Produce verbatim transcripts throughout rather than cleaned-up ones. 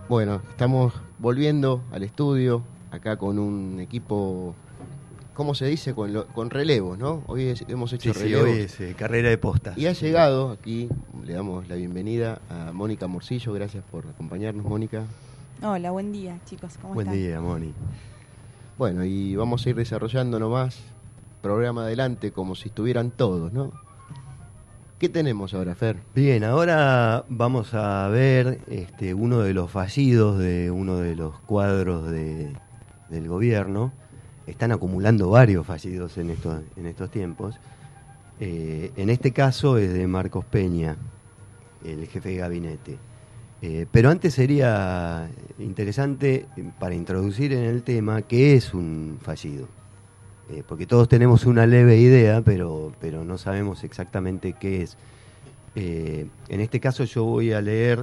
Bueno, estamos volviendo al estudio, acá con un equipo, ¿cómo se dice? Con, lo, con relevos, ¿no? Hoy es, hemos hecho sí, relevos. Sí, hoy es eh, carrera de postas. Y ha llegado aquí, le damos la bienvenida a Mónica Morcillo. Gracias por acompañarnos, Mónica. Hola, buen día, chicos. ¿Cómo buen están? Buen día, Moni. Bueno, y vamos a ir desarrollando nomás, programa adelante, como si estuvieran todos, ¿no? ¿Qué tenemos ahora, Fer? Bien, ahora vamos a ver este, uno de los fallidos de uno de los cuadros de, del gobierno. Están acumulando varios fallidos en estos, en estos tiempos. Eh, en este caso es de Marcos Peña, el jefe de gabinete. Eh, pero antes sería interesante, para introducir en el tema, qué es un fallido. Eh, porque todos tenemos una leve idea, pero, pero no sabemos exactamente qué es. Eh, en este caso yo voy a leer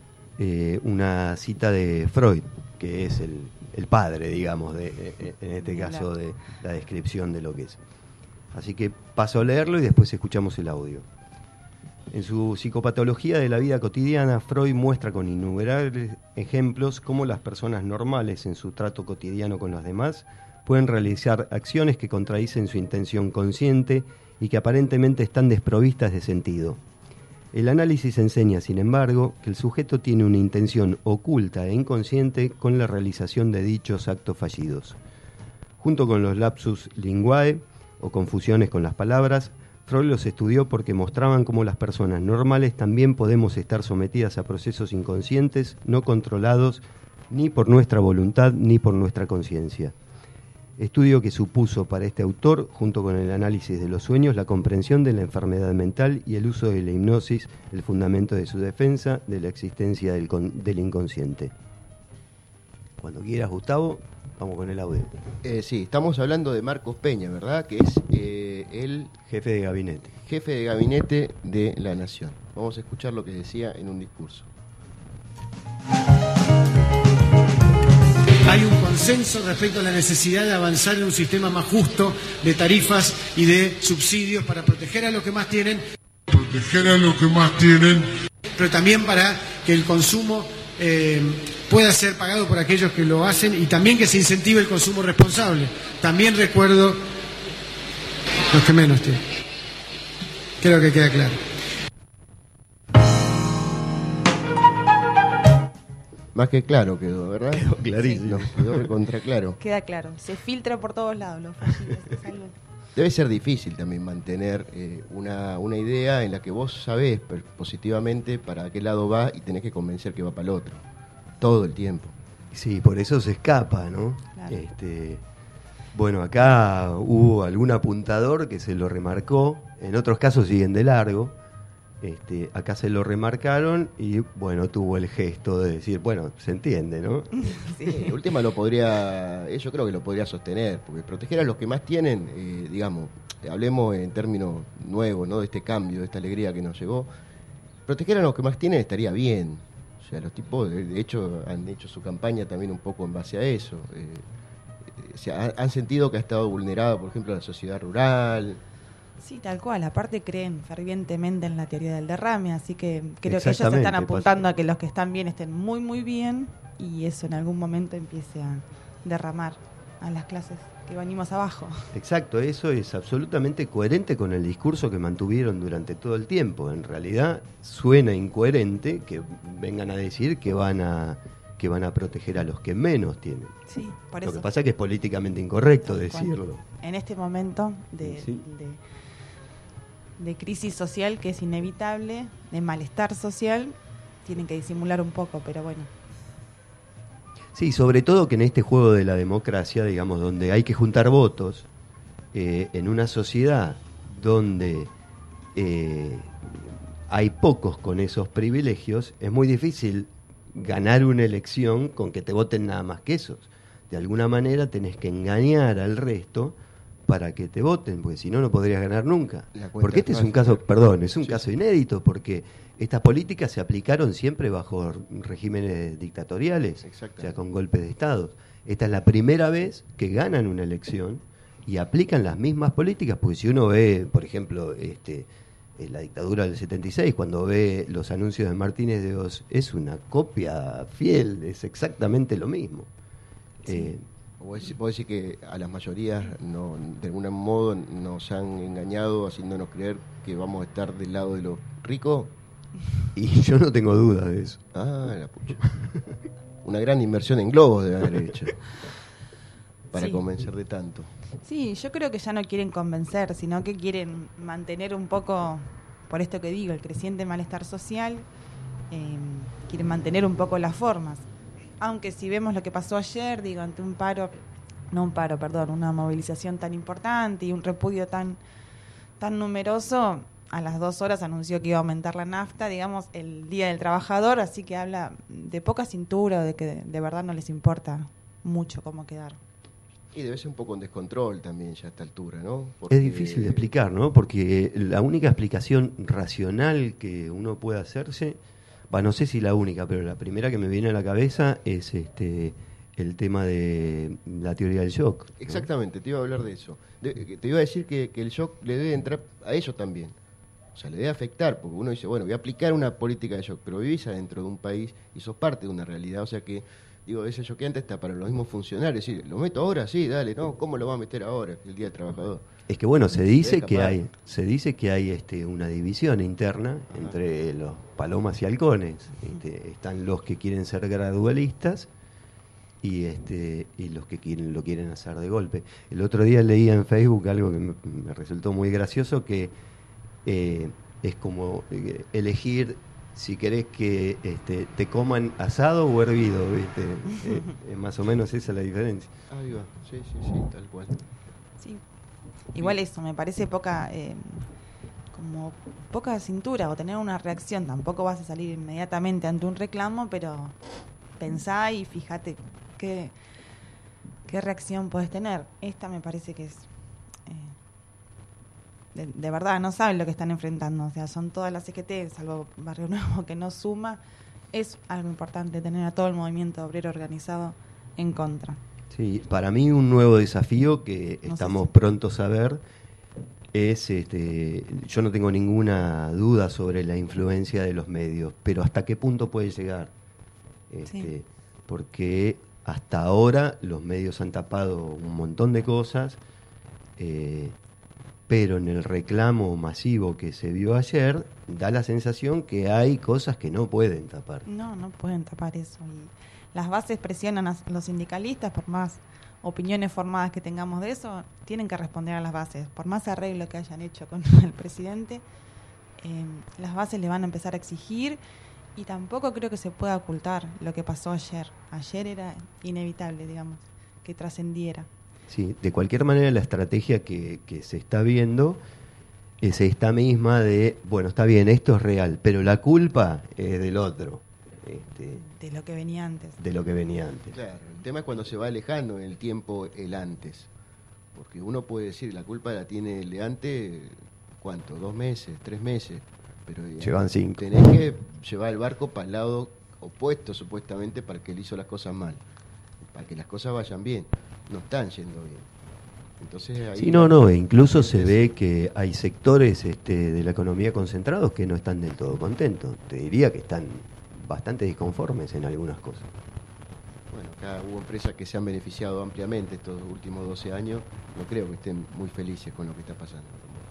eh, una cita de Freud, que es el, el padre, digamos, de, de, en este caso, de la descripción de lo que es. Así que paso a leerlo y después escuchamos el audio. En su psicopatología de la vida cotidiana, Freud muestra con innumerables ejemplos cómo las personas normales en su trato cotidiano con los demás pueden realizar acciones que contradicen su intención consciente y que aparentemente están desprovistas de sentido. El análisis enseña, sin embargo, que el sujeto tiene una intención oculta e inconsciente con la realización de dichos actos fallidos. Junto con los lapsus linguae, o confusiones con las palabras, Freud los estudió porque mostraban cómo las personas normales también podemos estar sometidas a procesos inconscientes no controlados ni por nuestra voluntad ni por nuestra conciencia. Estudio que supuso para este autor, junto con el análisis de los sueños, la comprensión de la enfermedad mental y el uso de la hipnosis, el fundamento de su defensa de la existencia del, con, del inconsciente. Cuando quieras, Gustavo, vamos con el audio. Eh, sí, estamos hablando de Marcos Peña, ¿verdad? Que es eh, el jefe de gabinete. Jefe de gabinete de la Nación. Vamos a escuchar lo que decía en un discurso. Hay un consenso respecto a la necesidad de avanzar en un sistema más justo de tarifas y de subsidios para proteger a los que más tienen. Proteger a los que más tienen. Pero también para que el consumo eh, pueda ser pagado por aquellos que lo hacen y también que se incentive el consumo responsable. También recuerdo los que menos tienen. Creo que queda claro. Más que claro quedó, ¿verdad? Quedó clarísimo. Sí. Quedó contra claro. Queda claro. Se filtra por todos lados los fallidos. Es algo... Debe ser difícil también mantener eh, una, una idea en la que vos sabés positivamente para qué lado va y tenés que convencer que va para el otro. Todo el tiempo. Sí, por eso se escapa, ¿no? Claro. Este, bueno, acá hubo algún apuntador que se lo remarcó. En otros casos siguen de largo. Este, acá se lo remarcaron y bueno, tuvo el gesto de decir, bueno, se entiende, ¿no? Sí, de última lo podría, yo creo que lo podría sostener, porque proteger a los que más tienen, eh, digamos, hablemos en términos nuevos, ¿no? De este cambio, de esta alegría que nos llegó, proteger a los que más tienen estaría bien. O sea, los tipos, de hecho, han hecho su campaña también un poco en base a eso. Eh, o sea, han sentido que ha estado vulnerada, por ejemplo, la sociedad rural. Sí, tal cual. Aparte creen fervientemente en la teoría del derrame, así que creo que ellos están apuntando pasa. a que los que están bien estén muy, muy bien y eso en algún momento empiece a derramar a las clases que venimos abajo. Exacto, eso es absolutamente coherente con el discurso que mantuvieron durante todo el tiempo. En realidad suena incoherente que vengan a decir que van a que van a proteger a los que menos tienen. Sí, por Lo eso. que pasa es que es políticamente incorrecto decirlo. En este momento de... Sí. de de crisis social que es inevitable, de malestar social, tienen que disimular un poco, pero bueno. Sí, sobre todo que en este juego de la democracia, digamos, donde hay que juntar votos, eh, en una sociedad donde eh, hay pocos con esos privilegios, es muy difícil ganar una elección con que te voten nada más que esos. De alguna manera tenés que engañar al resto para que te voten, porque si no, no podrías ganar nunca. Porque este es un caso, perdón, es un sí. caso inédito, porque estas políticas se aplicaron siempre bajo regímenes dictatoriales, o sea, con golpes de Estado. Esta es la primera vez que ganan una elección y aplican las mismas políticas, porque si uno ve, por ejemplo, este eh, la dictadura del setenta y seis, cuando ve los anuncios de Martínez de Oz, es una copia fiel, es exactamente lo mismo. Sí. Eh, ¿Vos decís, vos decís que a las mayorías no, de algún modo nos han engañado haciéndonos creer que vamos a estar del lado de los ricos? Y yo no tengo duda de eso. Ah, la pucha. Una gran inversión en globos debe haber hecho para sí. convencer de tanto. Sí, yo creo que ya no quieren convencer, sino que quieren mantener un poco, por esto que digo, el creciente malestar social, eh, quieren mantener un poco las formas. Aunque si vemos lo que pasó ayer, digo, ante un paro, no un paro, perdón, una movilización tan importante y un repudio tan, tan numeroso, a las dos horas anunció que iba a aumentar la nafta, digamos, el Día del Trabajador, así que habla de poca cintura, de que de, de verdad no les importa mucho cómo quedar. Y debe ser un poco en descontrol también ya a esta altura, ¿no? Porque... Es difícil de explicar, ¿no? Porque la única explicación racional que uno puede hacerse, bah, no sé si la única, pero la primera que me viene a la cabeza es este el tema de la teoría del shock, ¿no? Exactamente, te iba a hablar de eso. De, te iba a decir que, que el shock le debe entrar a ellos también. O sea, le debe afectar, porque uno dice, bueno, voy a aplicar una política de shock, pero vivís adentro de un país y sos parte de una realidad, o sea que... Digo, ese choqueante está para los mismos funcionarios. Sí, ¿lo meto ahora? Sí, dale. No, ¿cómo lo va a meter ahora, el Día del Trabajador? Es que bueno, se dice que hay, se dice que hay este, una división interna Ajá. entre los palomas y halcones. Este, están los que quieren ser gradualistas y este y los que quieren lo quieren hacer de golpe. El otro día leía en Facebook algo que me, me resultó muy gracioso, que eh, es como eh, elegir si querés que este, te coman asado o hervido, ¿viste? eh, eh, más o menos esa es la diferencia. Ahí va, sí, sí, sí, tal cual. Sí, igual eso, me parece poca, eh, como poca cintura o tener una reacción. Tampoco vas a salir inmediatamente ante un reclamo, pero pensá y fíjate qué, qué reacción podés tener. Esta me parece que es... De, de verdad, no saben lo que están enfrentando. O sea, son todas las C G T, salvo Barrio Nuevo, que no suma. Es algo importante tener a todo el movimiento obrero organizado en contra. Sí, para mí un nuevo desafío que no estamos si... prontos a ver es, este, yo no tengo ninguna duda sobre la influencia de los medios, pero hasta qué punto puede llegar. Este, sí. Porque hasta ahora los medios han tapado un montón de cosas, eh, pero en el reclamo masivo que se vio ayer, da la sensación que hay cosas que no pueden tapar. No, no pueden tapar eso. Y las bases presionan a los sindicalistas, por más opiniones formadas que tengamos de eso, tienen que responder a las bases. Por más arreglo que hayan hecho con el presidente, eh, las bases le van a empezar a exigir, y tampoco creo que se pueda ocultar lo que pasó ayer. Ayer era inevitable, digamos, que trascendiera. Sí, de cualquier manera la estrategia que, que se está viendo es esta misma de, bueno, está bien, esto es real, pero la culpa es del otro. Este, de lo que venía antes. De lo que venía antes. Claro, el tema es cuando se va alejando en el tiempo el antes. Porque uno puede decir, la culpa la tiene el de antes, ¿cuánto? ¿Dos meses? ¿Tres meses? Pero llevan cinco. Tenés que llevar el barco para el lado opuesto, supuestamente, para que él hizo las cosas mal. Para que las cosas vayan bien. No están yendo bien. Entonces ahí sí, no, no, e incluso se ve que hay sectores este, de la economía concentrados que no están del todo contentos. Te diría que están bastante disconformes en algunas cosas. Bueno, acá hubo empresas que se han beneficiado ampliamente estos últimos doce años. No creo que estén muy felices con lo que está pasando.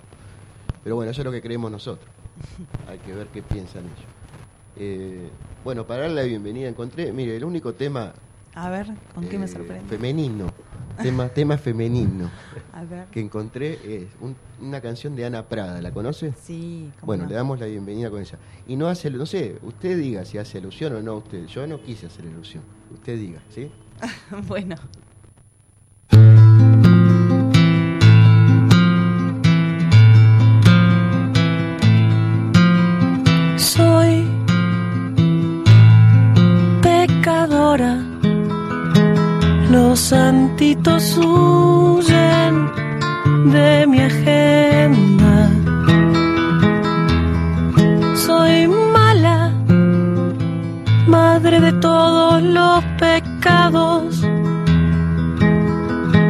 Pero bueno, eso es lo que creemos nosotros. Hay que ver qué piensan ellos. Eh, bueno, para darle la bienvenida encontré, mire, el único tema... A ver, ¿con qué eh, me sorprende? Femenino, tema, tema femenino. A ver. Que encontré es un, una canción de Ana Prada, ¿la conoce? Sí. ¿Cómo bueno, no? Le damos la bienvenida con ella. Y no hace, no sé, usted diga si hace alusión o no usted. Yo no quise hacer alusión. Usted diga, ¿sí? Bueno. Soy pecadora, los santitos huyen de mi agenda. Soy mala, madre de todos los pecados,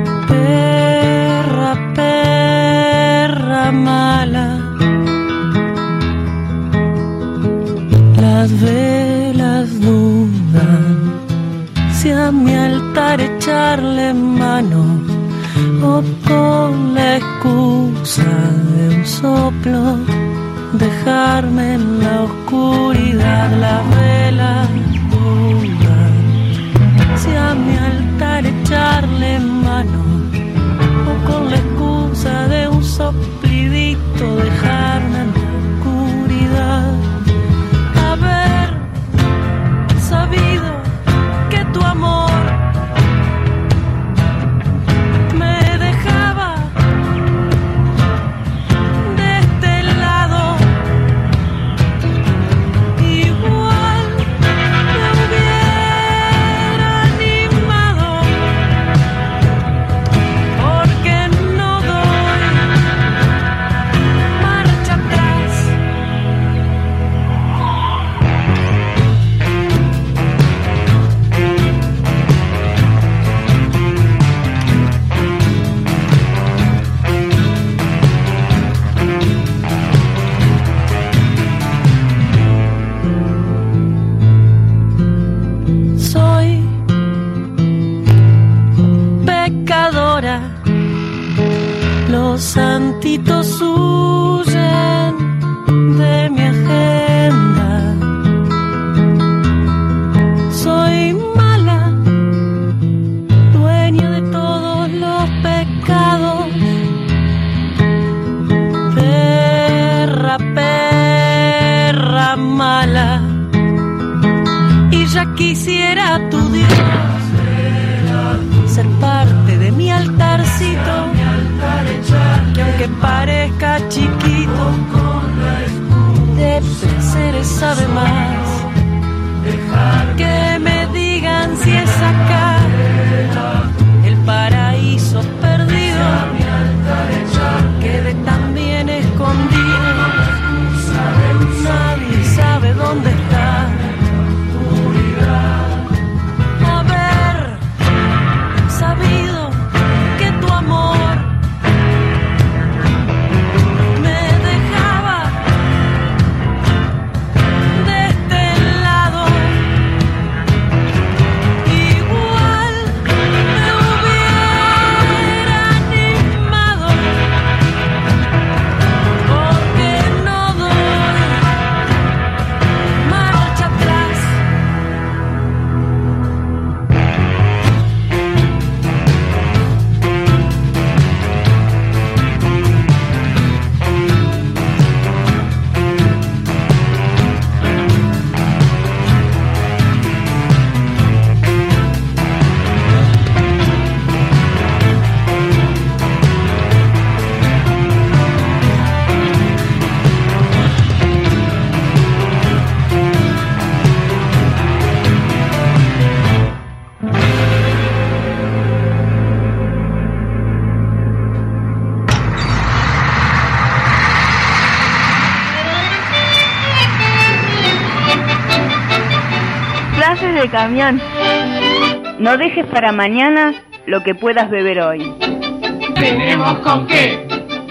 perra, perra mala. altar echarle mano, o con la excusa de un soplo dejarme en la oscuridad. La vela duda, si a mi altar echarle mano, o con la excusa de un soplidito dejarme en la oscuridad. Haber sabido que tu amor me dejaba de este lado, igual me hubiera animado, porque no doy marcha atrás. Soy pecadora, los santitos huyen de mi agenda. Soy mala, dueña de todos los pecados. Perra, perra mala, y ya quisiera tu Dios ser parte de mi altarcito, que aunque parezca chiquito, de placeres sabe más. Que me digan si es acá el paraíso perdido, quede tan bien escondido, nadie sabe dónde está. Haber sabido que tu amor me dejaba de este lado, igual me hubiera animado, porque no doy marcha atrás. Frases de camión. No dejes para mañana lo que puedas beber hoy. ¿Tenemos con qué?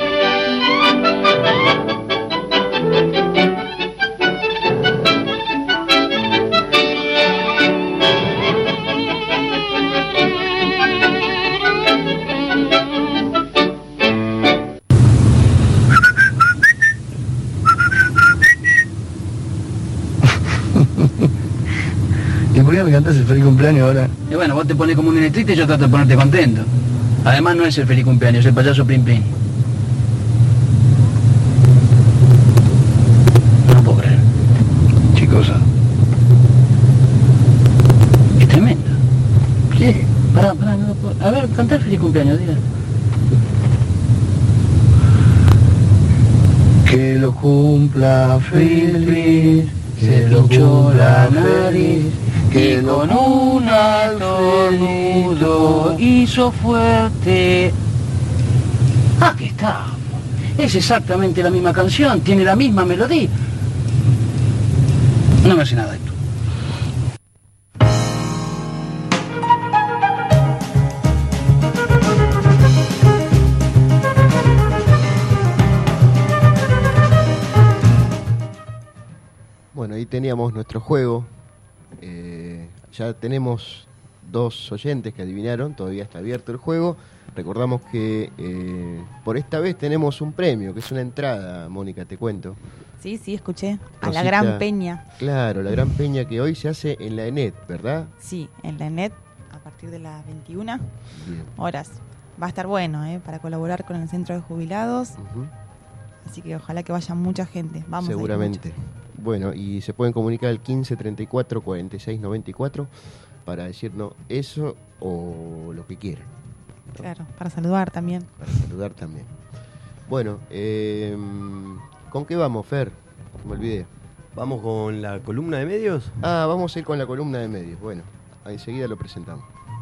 ¿Y por qué me cantás el feliz cumpleaños ahora? Y bueno, vos te pones como un nene triste y yo trato de ponerte contento. Además no es el feliz cumpleaños, es el payaso Plim Plim. No puedo creer. Chicosa. Es tremendo. ¿Qué? Pará, pará, no lo puedo... A ver, cantá el feliz cumpleaños, diga. Que lo cumpla feliz, se lo hinchó la nariz, que con un alto nudo hizo fuerte. Aquí está. Es exactamente la misma canción, tiene la misma melodía. No me hace nada esto. Bueno, ahí teníamos nuestro juego. Eh, ya tenemos dos oyentes que adivinaron, todavía está abierto el juego. Recordamos que eh, por esta vez tenemos un premio, que es una entrada, Mónica, te cuento. Sí, sí, escuché. A Rosita, la Gran Peña. Claro, la Gran Peña que hoy se hace en la ENET, ¿verdad? Sí, en la ENET, a partir de las veintiuna Bien. horas. Va a estar bueno, ¿eh? Para colaborar con el Centro de Jubilados. Uh-huh. Así que ojalá que vaya mucha gente. Vamos seguramente. Bueno, y se pueden comunicar al quince treinta y cuatro cuarenta y seis noventa y cuatro para decirnos eso o lo que quieran, ¿no? Claro, para saludar también. Para saludar también. Bueno, eh, ¿con qué vamos, Fer? Me olvidé. ¿Vamos con la columna de medios? Ah, vamos a ir con la columna de medios. Bueno, enseguida lo presentamos.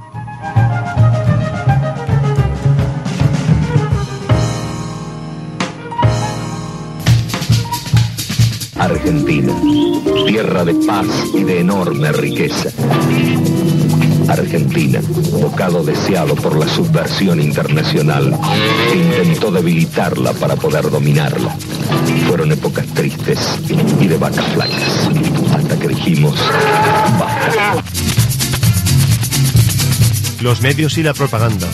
Argentina, tierra de paz y de enorme riqueza. Argentina, bocado deseado por la subversión internacional, que intentó debilitarla para poder dominarla. Fueron épocas tristes y de vacas flacas, hasta que dijimos, basta. Los medios y la propaganda.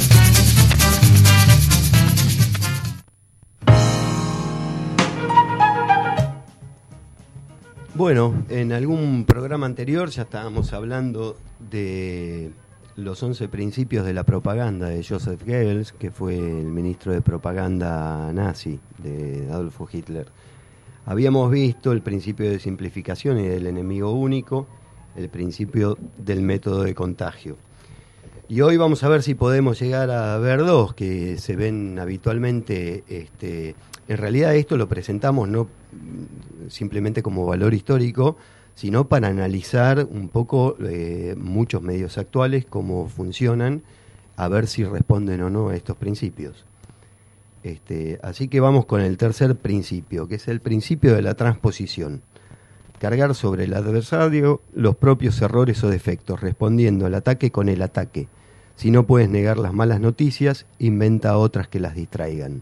Bueno, en algún programa anterior ya estábamos hablando de los once principios de la propaganda de Joseph Goebbels, que fue el ministro de propaganda nazi de Adolfo Hitler. Habíamos visto el principio de simplificación y del enemigo único, el principio del método de contagio. Y hoy vamos a ver si podemos llegar a ver dos que se ven habitualmente. Este, en realidad esto lo presentamos no simplemente como valor histórico, sino para analizar un poco eh, muchos medios actuales, cómo funcionan, a ver si responden o no a estos principios. Este, así que vamos con el tercer principio, que es el principio de la transposición. Cargar sobre el adversario los propios errores o defectos, respondiendo al ataque con el ataque. Si no puedes negar las malas noticias, inventa otras que las distraigan.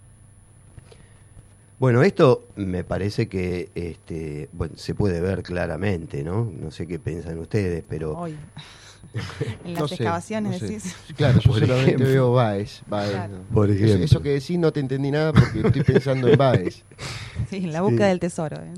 Bueno, esto me parece que este, bueno, se puede ver claramente, ¿no? No sé qué piensan ustedes, pero... Hoy. En las no sé, excavaciones, no sé. decís. Claro, yo Por solamente ejemplo. veo Baez. Baez, Claro. ¿no? Por ejemplo. Eso, eso que decís no te entendí nada porque estoy pensando en Baez. Sí, en la búsqueda Sí. del tesoro. ¿eh?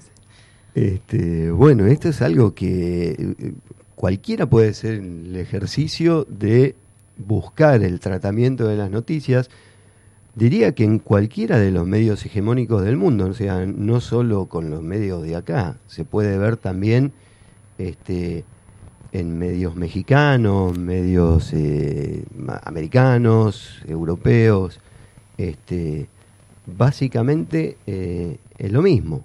Este, bueno, esto es algo que eh, cualquiera puede hacer el ejercicio de buscar el tratamiento de las noticias. Diría que en cualquiera de los medios hegemónicos del mundo, o sea, no solo con los medios de acá, se puede ver también este, en medios mexicanos, medios eh, americanos, europeos, este, básicamente eh, es lo mismo.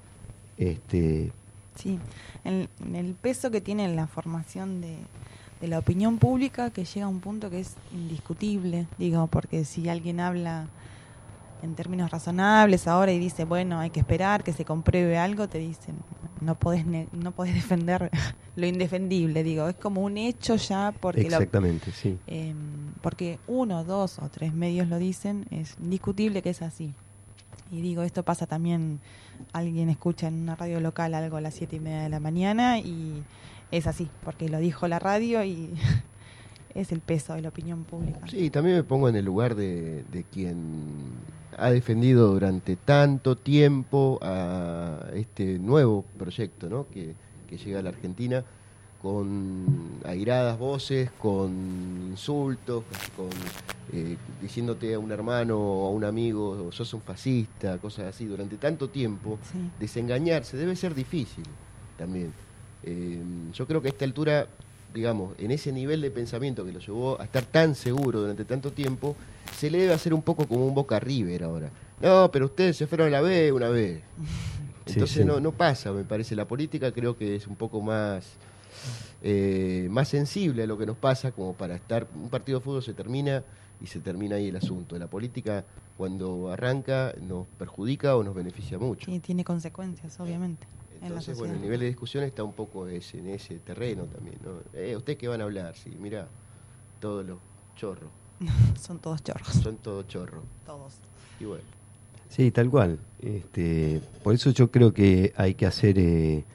Este, Sí, el, el peso que tiene la formación de, de la opinión pública, que llega a un punto que es indiscutible, digo, porque si alguien habla en términos razonables ahora y dice, bueno, hay que esperar que se compruebe algo, te dicen, no podés, ne- no podés defender lo indefendible, digo, es como un hecho ya, porque lo- exactamente, sí. eh, porque uno, dos o tres medios lo dicen, es indiscutible que es así. Y digo, esto pasa también, alguien escucha en una radio local algo a las siete y media de la mañana y es así, porque lo dijo la radio y es el peso de la opinión pública. Sí, también me pongo en el lugar de, de quien ha defendido durante tanto tiempo a este nuevo proyecto, ¿no? que, que llega a la Argentina con airadas voces, con insultos, con eh, diciéndote a un hermano o a un amigo, sos un fascista, cosas así, durante tanto tiempo. Sí. Desengañarse debe ser difícil también. Eh, yo creo que a esta altura, digamos, en ese nivel de pensamiento que lo llevó a estar tan seguro durante tanto tiempo, se le debe hacer un poco como un Boca River ahora. No, pero ustedes se fueron a la B una vez. Entonces Sí, sí. No, no pasa, me parece. La política creo que es un poco más eh, más sensible a lo que nos pasa, como para estar, un partido de fútbol se termina y se termina ahí el asunto. La política cuando arranca nos perjudica o nos beneficia mucho. Sí, tiene consecuencias, obviamente. en la Entonces, bueno, sociedad. el nivel de discusión está un poco ese, en ese terreno también, ¿no? Eh, ¿ustedes qué van a hablar? Sí, mira, todos los chorros. Son todos chorros. Son todos chorros. Todos. Y bueno. Sí, tal cual. Este, por eso yo creo que hay que hacer eh,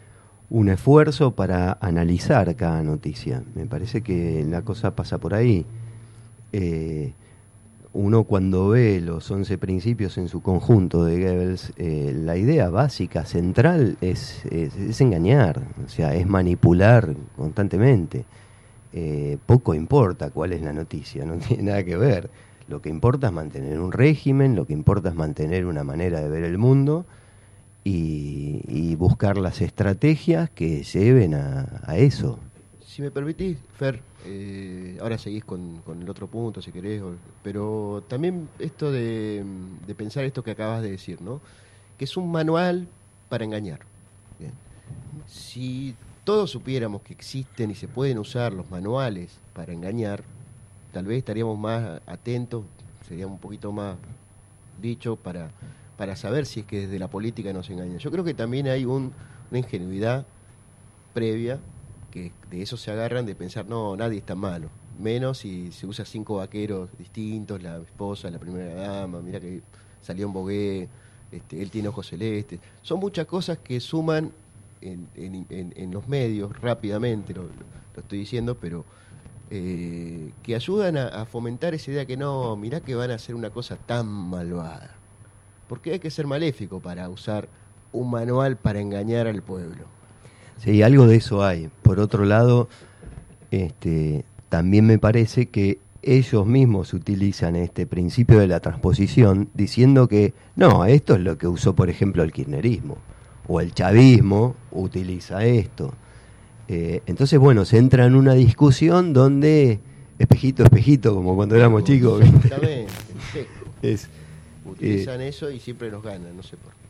un esfuerzo para analizar cada noticia. Me parece que la cosa pasa por ahí. Eh, uno cuando ve los once principios en su conjunto de Goebbels, eh, la idea básica, central, es, es, es engañar, o sea, es manipular constantemente. Eh, poco importa cuál es la noticia, no tiene nada que ver. Lo que importa es mantener un régimen, lo que importa es mantener una manera de ver el mundo y, y buscar las estrategias que lleven a, a eso. Si me permitís, Fer, eh, ahora seguís con, con el otro punto, si querés, o, pero también esto de, de pensar esto que acabas de decir, ¿no? Que es un manual para engañar. Bien. Si todos supiéramos que existen y se pueden usar los manuales para engañar, tal vez estaríamos más atentos, sería un poquito más dicho para, para saber si es que desde la política nos engañan. Yo creo que también hay un, una ingenuidad previa, que de eso se agarran, de pensar, no, nadie es tan malo, menos si se usa cinco vaqueros distintos, la esposa, la primera dama, mira que salió en Bogué, este, él tiene ojos celestes. Son muchas cosas que suman en, en, en, en los medios rápidamente, lo, lo estoy diciendo, pero eh, que ayudan a, a fomentar esa idea que no, mirá que van a hacer una cosa tan malvada. Porque hay que ser maléfico para usar un manual para engañar al pueblo. Sí, algo de eso hay. Por otro lado, este, también me parece que ellos mismos utilizan este principio de la transposición diciendo que no, esto es lo que usó, por ejemplo, el kirchnerismo, o el chavismo utiliza esto. Eh, entonces, bueno, se entra en una discusión donde espejito, espejito, como cuando éramos chicos. Exactamente, es, utilizan eh, eso y siempre nos ganan, no sé por qué.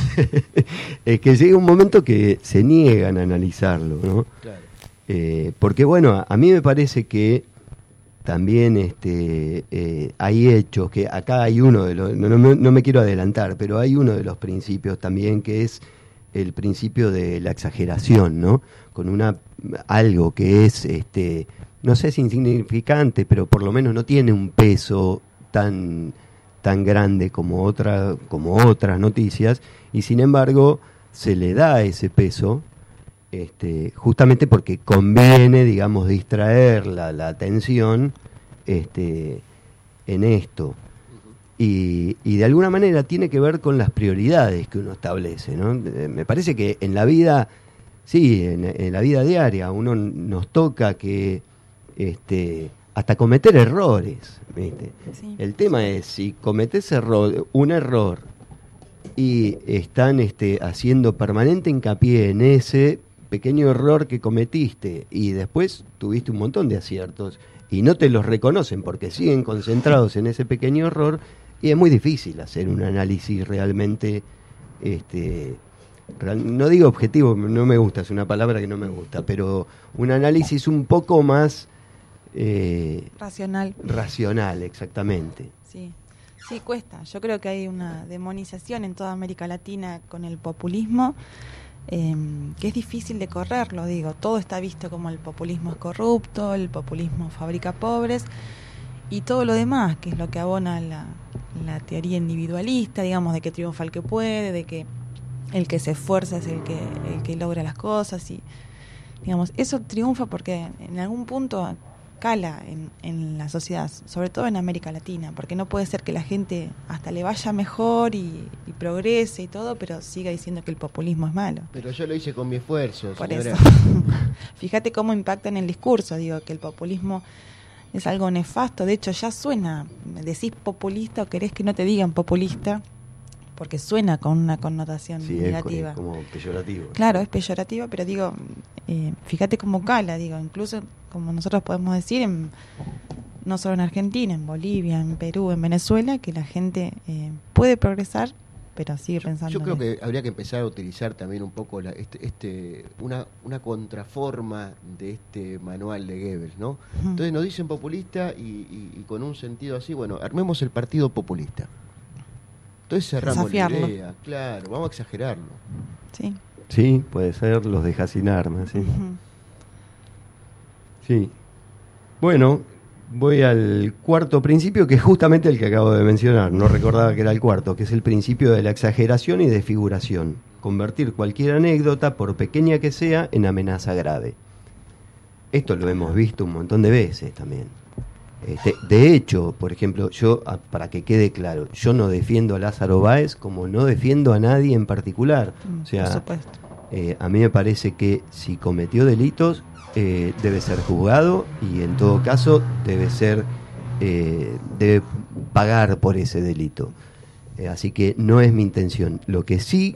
Es que llega un momento que se niegan a analizarlo, ¿no? Claro. Eh, porque bueno, a, a mí me parece que también este, eh, hay hechos, que acá hay uno de los, no, no, no me quiero adelantar, pero hay uno de los principios también que es el principio de la exageración, ¿no? Con una algo que es, este, no sé si insignificante, pero por lo menos no tiene un peso tan tan grande como otra, como otras noticias, y sin embargo se le da ese peso, este, justamente porque conviene, digamos, distraer la, la atención este, en esto. Y, y de alguna manera tiene que ver con las prioridades que uno establece, ¿no? Me parece que en la vida, sí, en, en la vida diaria, uno nos toca que este, hasta cometer errores, ¿viste? Sí. El tema es, si cometés error, un error y están este, haciendo permanente hincapié en ese pequeño error que cometiste y después tuviste un montón de aciertos y no te los reconocen porque siguen concentrados en ese pequeño error, y es muy difícil hacer un análisis realmente, este, real, no digo objetivo, no me gusta, es una palabra que no me gusta, pero un análisis un poco más Eh, racional. Racional, exactamente. Sí, sí, cuesta. Yo creo que hay una demonización en toda América Latina con el populismo, eh, que es difícil de correrlo, digo. Todo está visto como el populismo es corrupto, el populismo fabrica pobres, y todo lo demás, que es lo que abona la, la teoría individualista, digamos, de que triunfa el que puede, de que el que se esfuerza es el que, el que logra las cosas, y digamos, eso triunfa porque en algún punto cala en, en la sociedad, sobre todo en América Latina, porque no puede ser que la gente hasta le vaya mejor y, y progrese y todo, pero siga diciendo que el populismo es malo. Pero yo lo hice con mi esfuerzo, por señora. Eso. Fíjate cómo impacta en el discurso, digo, que el populismo es algo nefasto. De hecho, ya suena, decís populista o querés que no te digan populista, porque suena con una connotación sí, negativa. Es como peyorativo. Claro, es peyorativo, pero digo, eh, fíjate cómo cala, digo, incluso como nosotros podemos decir, en, no solo en Argentina, en Bolivia, en Perú, en Venezuela, que la gente eh, puede progresar, pero sigue pensando. Yo creo que habría que empezar a utilizar también un poco la, este, este, una, una contraforma de este manual de Goebbels, ¿no? Uh-huh. Entonces nos dicen populista y, y, y con un sentido así, bueno, armemos el partido populista. Entonces cerramos Desafiarlo. La idea, claro, vamos a exagerarlo. Sí. Sí, puede ser, los deja sin armas, sí. Uh-huh. Sí. Bueno, voy al cuarto principio, que es justamente el que acabo de mencionar, no recordaba que era el cuarto, que es el principio de la exageración y desfiguración. convertir cualquier anécdota, por pequeña que sea, en amenaza grave. Esto lo hemos visto un montón de veces también. Este, de hecho, por ejemplo, yo, para que quede claro, yo no defiendo a Lázaro Báez como no defiendo a nadie en particular. O sea, por supuesto. Eh, a mí me parece que si cometió delitos, eh, debe ser juzgado y en todo caso debe ser eh, debe pagar por ese delito. Eh, así que no es mi intención. Lo que sí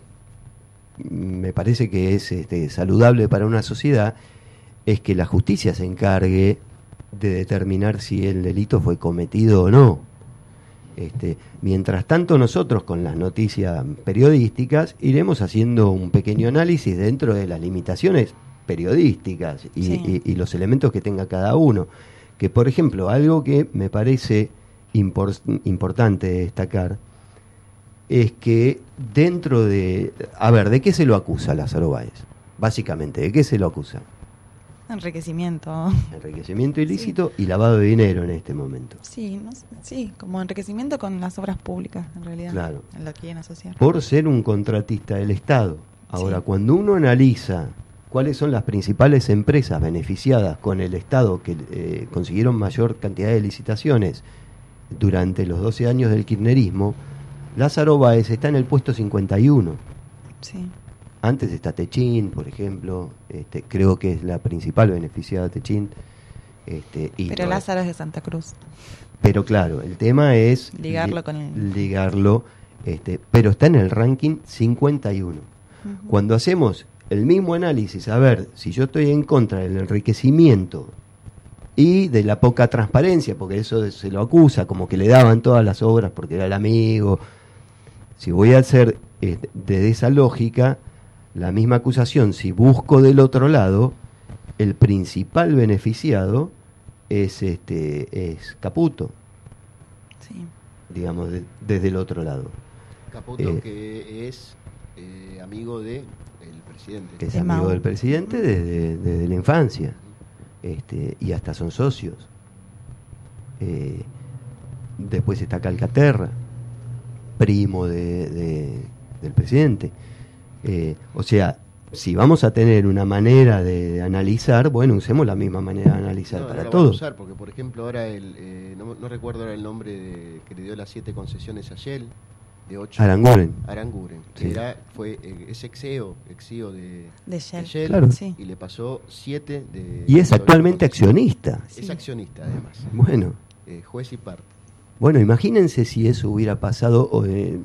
me parece que es este, saludable para una sociedad es que la justicia se encargue de determinar si el delito fue cometido o no. Este, mientras tanto, nosotros con las noticias periodísticas iremos haciendo un pequeño análisis dentro de las limitaciones periodísticas y, sí. y, y los elementos que tenga cada uno. Que, por ejemplo, algo que me parece impor- importante destacar es que dentro de... A ver, ¿de qué se lo acusa Lázaro Báez? Básicamente, ¿de qué se lo acusa? Enriquecimiento. Enriquecimiento ilícito sí. y lavado de dinero en este momento. Sí, no sé, sí, como enriquecimiento con las obras públicas, en realidad. Claro. Lo quieren asociar. Por ser un contratista del Estado. Ahora, sí. cuando uno analiza cuáles son las principales empresas beneficiadas con el Estado que eh, consiguieron mayor cantidad de licitaciones durante los doce años del kirchnerismo, Lázaro Báez está en el puesto cincuenta y uno. Sí. Antes está Techín, por ejemplo, este, creo que es la principal beneficiada Techín. Este, y pero Lázaro es de Santa Cruz. Pero claro, el tema es ligarlo li- con el... ligarlo, este, pero está en el ranking cincuenta y uno. Uh-huh. Cuando hacemos el mismo análisis, a ver si yo estoy en contra del enriquecimiento y de la poca transparencia, porque eso se lo acusa, como que le daban todas las obras porque era el amigo. Si voy a hacer eh, de esa lógica la misma acusación, si busco del otro lado, el principal beneficiado es este es Caputo. Sí. Digamos, de, desde el otro lado. Caputo, eh, que es eh, amigo del presidente. Que es amigo Mau. del presidente desde, desde la infancia. Este, y hasta son socios. Eh, después está Calcaterra, primo de, de, del presidente. Eh, o sea, si vamos a tener una manera de, de analizar, bueno, usemos la misma manera de analizar no, para no todos. Usar porque, por ejemplo, ahora el, eh, no, no recuerdo ahora el nombre de, que le dio las siete concesiones a Shell, de ocho. Aranguren. Aranguren. Sí. Era, fue, eh, es ex-CEO, ex-CEO de, de Shell, de Shell claro. sí. Y le pasó siete de... Y es actualmente accionista. Es sí. accionista, además. Bueno. Eh, juez y parte. Bueno, imagínense si eso hubiera pasado... Eh,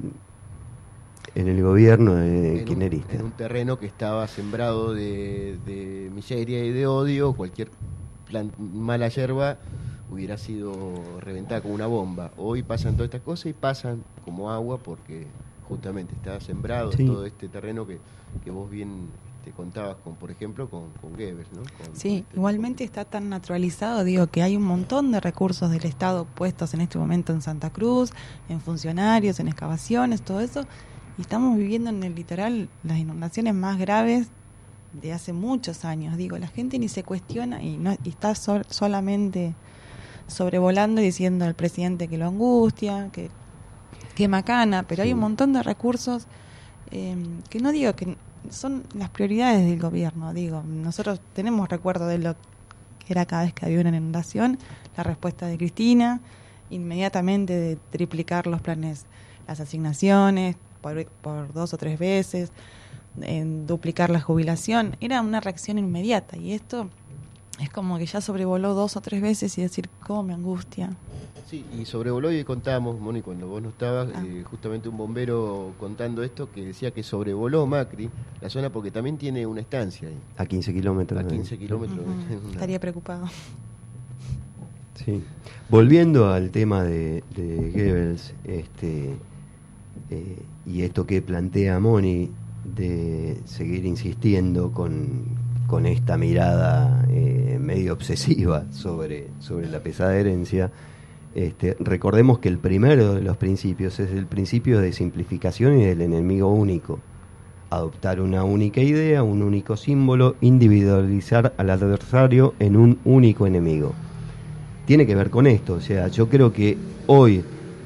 en el gobierno de kirchnerista. En un terreno que estaba sembrado de, de miseria y de odio, cualquier plan, mala hierba hubiera sido reventada como una bomba. Hoy pasan todas estas cosas y pasan como agua porque justamente está sembrado sí. todo este terreno que, que vos bien te contabas, con por ejemplo, con, con Goebbels, ¿no? Con, sí, con igualmente está tan naturalizado, digo, que hay un montón de recursos del Estado puestos en este momento en Santa Cruz, en funcionarios, en excavaciones, todo eso. Y estamos viviendo en el litoral las inundaciones más graves de hace muchos años. Digo, la gente ni se cuestiona y no y está so- solamente sobrevolando y diciendo al presidente que lo angustia, que, que macana, pero sí. hay un montón de recursos eh, que no digo que son las prioridades del gobierno. Digo, nosotros tenemos recuerdo de lo que era cada vez que había una inundación, la respuesta de Cristina, inmediatamente de triplicar los planes, las asignaciones, Por, por dos o tres veces, en duplicar la jubilación, era una reacción inmediata y esto es como que ya sobrevoló dos o tres veces y decir, ¿cómo me angustia? Sí, y sobrevoló y contábamos, Moni, cuando vos no estabas, ah. eh, justamente un bombero contando esto que decía que sobrevoló Macri la zona porque también tiene una estancia ahí. A quince kilómetros. A quince kilómetros. Uh-huh. Estaría preocupado. Sí. Volviendo al tema de, de Goebbels, este... Eh, y esto que plantea Moni de seguir insistiendo con, con esta mirada eh, medio obsesiva sobre, sobre la pesada herencia, este, recordemos que el primero de los principios es el principio de simplificación y del enemigo único. Adoptar una única idea, un único símbolo, individualizar al adversario en un único enemigo. Tiene que ver con esto, o sea, yo creo que hoy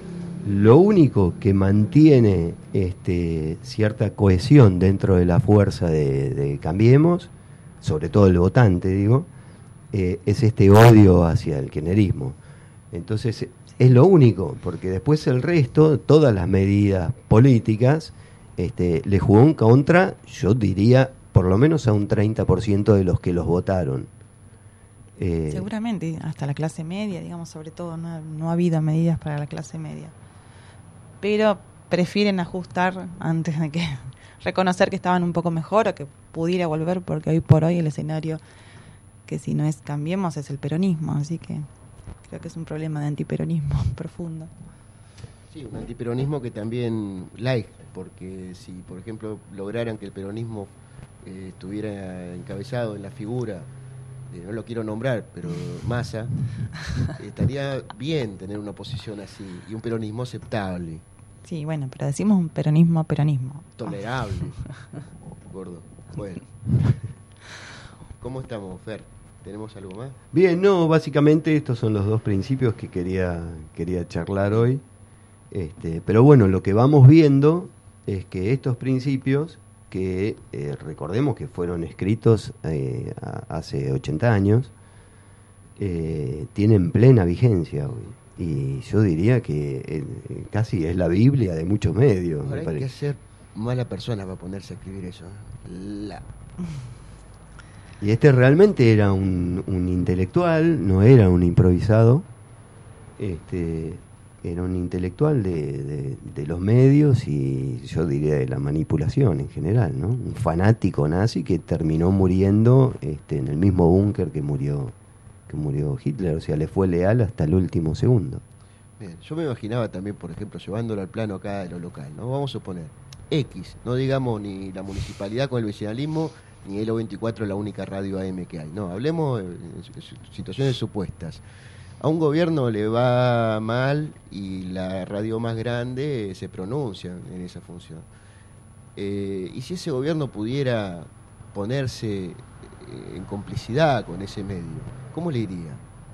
Lo único que mantiene este, cierta cohesión dentro de la fuerza de, de Cambiemos, sobre todo el votante, digo, eh, es este odio hacia el kirchnerismo. Entonces, es lo único, porque después el resto, todas las medidas políticas, este, le jugó en contra, yo diría, por lo menos a un treinta por ciento de los que los votaron. Eh, Seguramente, hasta la clase media, digamos, sobre todo, no, no ha habido medidas para la clase media. Pero prefieren ajustar antes de que reconocer que estaban un poco mejor o que pudiera volver, porque hoy por hoy el escenario que si no es Cambiemos es el peronismo, así que creo que es un problema de antiperonismo profundo. Sí, un antiperonismo que también light, porque si por ejemplo lograran que el peronismo eh, estuviera encabezado en la figura, eh, no lo quiero nombrar, pero Massa, estaría bien tener una oposición así y un peronismo aceptable. Sí, bueno, pero decimos un peronismo, peronismo. Tolerable. Gordo. Bueno. ¿Cómo estamos, Fer? ¿Tenemos algo más? Bien, no, básicamente estos son los dos principios que quería, quería charlar hoy. Este, pero bueno, lo que vamos viendo es que estos principios, que eh, recordemos que fueron escritos eh, a, hace ochenta años, eh, tienen plena vigencia hoy. Y yo diría que eh, casi es la Biblia de muchos medios. Ahora hay que ser mala persona para ponerse a escribir eso. La... Y este realmente era un, un intelectual, no era un improvisado. Este, era un intelectual de, de, de los medios y yo diría de la manipulación en general, ¿no? Un fanático nazi que terminó muriendo este, en el mismo búnker que murió que murió Hitler, o sea, le fue leal hasta el último segundo. Bien, yo me imaginaba también, por ejemplo, llevándolo al plano acá de lo local, ¿no? Vamos a suponer X, no digamos ni la municipalidad con el vecinalismo, ni el O veinticuatro la única radio A M que hay. No, hablemos de situaciones supuestas. A un gobierno le va mal y la radio más grande se pronuncia en esa función. Eh, y si ese gobierno pudiera ponerse eh, en complicidad con ese medio, ¿cómo le iría?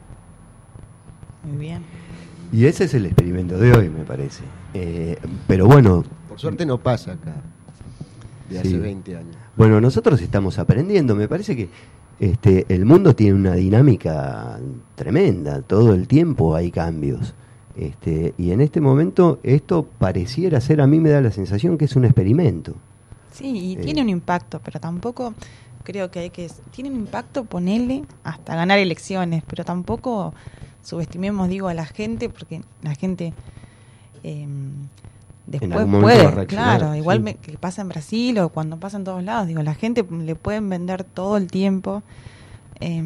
Muy bien. Y ese es el experimento de hoy, me parece. Eh, pero bueno... Por suerte no pasa acá, de hace sí. veinte años. Bueno, nosotros estamos aprendiendo, me parece que este, el mundo tiene una dinámica tremenda, todo el tiempo hay cambios. Este, y en este momento esto pareciera ser, a mí me da la sensación que es un experimento. Sí, y eh, tiene un impacto, pero tampoco creo que hay que... Tiene un impacto, ponele, hasta ganar elecciones, pero tampoco subestimemos, digo, a la gente, porque la gente... Eh, después puede, claro, igual sí. me, que pasa en Brasil o cuando pasa en todos lados, digo, la gente le pueden vender todo el tiempo eh,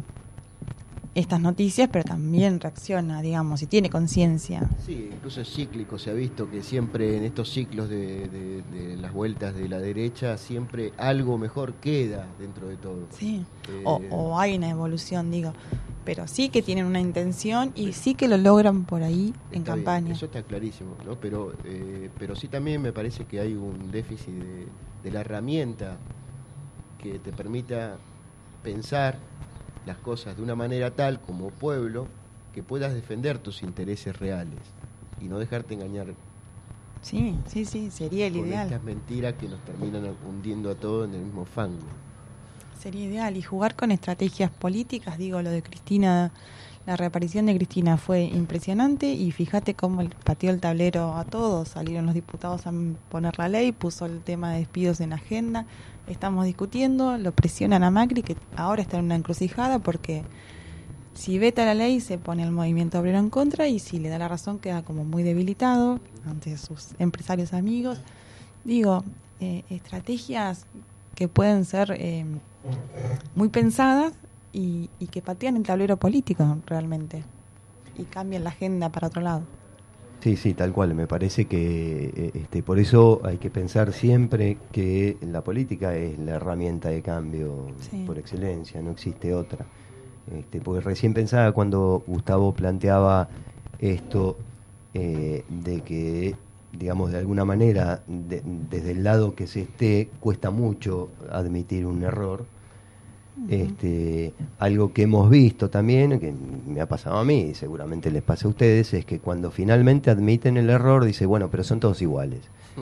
estas noticias, pero también reacciona, digamos, y tiene conciencia. Sí, incluso es cíclico, se ha visto que siempre en estos ciclos de, de, de las vueltas de la derecha, siempre algo mejor queda dentro de todo. Sí, eh, o, o hay una evolución, digo, pero sí que tienen una intención y sí que lo logran por ahí en campaña. Bien, eso está clarísimo, ¿no? Pero, eh, pero sí también me parece que hay un déficit de, de la herramienta que te permita pensar las cosas de una manera tal como pueblo que puedas defender tus intereses reales y no dejarte engañar. Sí, sí, sí, sería el con ideal. Estas mentiras que nos terminan hundiendo a todos en el mismo fango. Sería ideal, y jugar con estrategias políticas, digo, lo de Cristina, la reaparición de Cristina fue impresionante y fíjate cómo pateó el tablero a todos, salieron los diputados a poner la ley, puso el tema de despidos en agenda, estamos discutiendo, lo presionan a Macri, que ahora está en una encrucijada porque si veta la ley se pone el movimiento obrero en contra y si le da la razón queda como muy debilitado ante sus empresarios amigos. Digo, eh, estrategias que pueden ser eh, muy pensadas y, y que patean el tablero político realmente y cambian la agenda para otro lado. Sí, sí, tal cual. Me parece que este, por eso hay que pensar siempre que la política es la herramienta de cambio sí. por excelencia, no existe otra. Este, porque recién pensaba cuando Gustavo planteaba esto eh, de que, digamos, de alguna manera, de, desde el lado que se esté, cuesta mucho admitir un error. Este, algo que hemos visto también, que me ha pasado a mí y seguramente les pasa a ustedes, es que cuando finalmente admiten el error, dice, bueno, pero son todos iguales.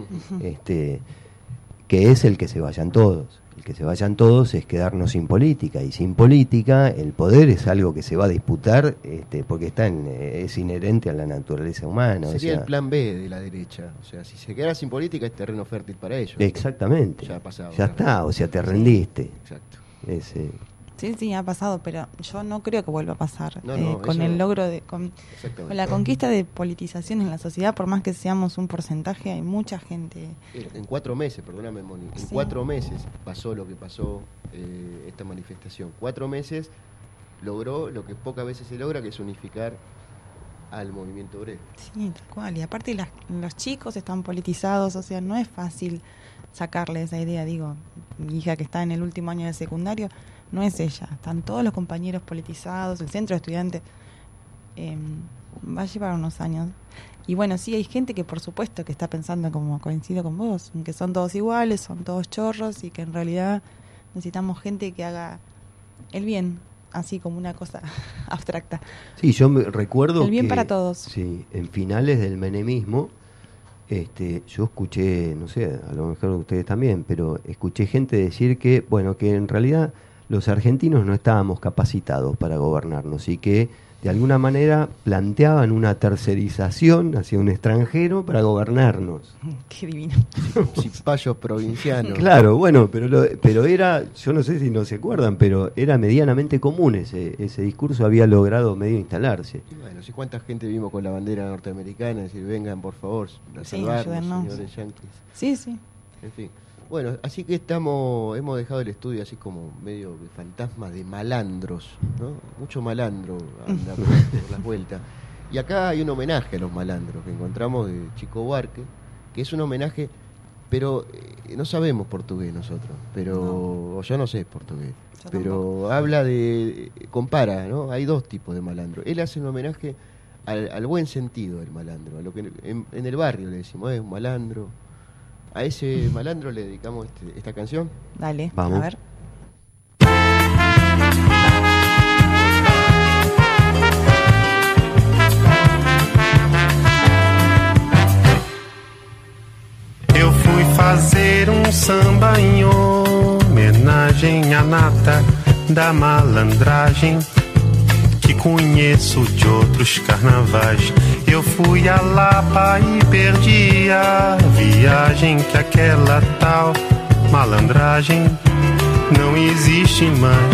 Este, que es el que se vayan todos. El que se vayan todos es quedarnos sin política, y sin política el poder es algo que se va a disputar, este, porque está en, es inherente a la naturaleza humana. Sería o sea, el plan B de la derecha. O sea, si se quedara sin política es terreno fértil para ellos. Exactamente. Ya ha pasado. Ya está, o sea, te rendiste. Exacto. Ese. Sí, sí, ha pasado, pero yo no creo que vuelva a pasar. No, eh, no, con eso- el logro de... Con, con la conquista de politización en la sociedad, por más que seamos un porcentaje, hay mucha gente... En cuatro meses, perdóname, Moni, en Sí. cuatro meses pasó lo que pasó eh, esta manifestación. Cuatro meses logró lo que pocas veces se logra, que es unificar al movimiento obrero. Sí, tal cual. Y aparte las- los chicos están politizados, o sea, no es fácil sacarle esa idea. Digo, mi hija que está en el último año de secundario, no es ella. Están todos los compañeros politizados, el centro de estudiantes eh, va a llevar unos años. Y bueno, sí, hay gente que por supuesto que está pensando, como coincido con vos, en que son todos iguales, son todos chorros, y que en realidad necesitamos gente que haga el bien, así como una cosa abstracta. Sí, yo me recuerdo El bien que, para todos. Sí, en finales del menemismo, este, yo escuché, no sé, a lo mejor ustedes también, pero escuché gente decir que, bueno, que en realidad los argentinos no estábamos capacitados para gobernarnos y que de alguna manera planteaban una tercerización hacia un extranjero para gobernarnos. Qué divino. Cipayos provincianos. Claro, bueno, pero lo- pero era, yo no sé si no se acuerdan, pero era medianamente común ese ese discurso, había logrado medio instalarse. Y bueno, si cuánta gente vimos con la bandera norteamericana, decir, vengan por favor a Sí, salvarnos, ayúdennos. señores yanquis. Sí, sí. En fin. Bueno, así que estamos, hemos dejado el estudio así como medio de fantasma de malandros, ¿no? Mucho malandro anda por, por las vueltas. Y acá hay un homenaje a los malandros que encontramos de Chico Buarque, que es un homenaje, pero eh, no sabemos portugués nosotros, pero o yo no sé portugués, Yo pero tampoco. habla de, compara, ¿no? Hay dos tipos de malandro. Él hace un homenaje al, al buen sentido del malandro, a lo que en, en el barrio le decimos, es un malandro. A ese malandro le dedicamos este- esta canción. Dale, Vamos. a ver. Eu fui fazer um samba em homenagem à nata da malandragem que conheço de outros carnavais. Eu fui a Lapa e perdi a viagem, que aquela tal malandragem não existe mais.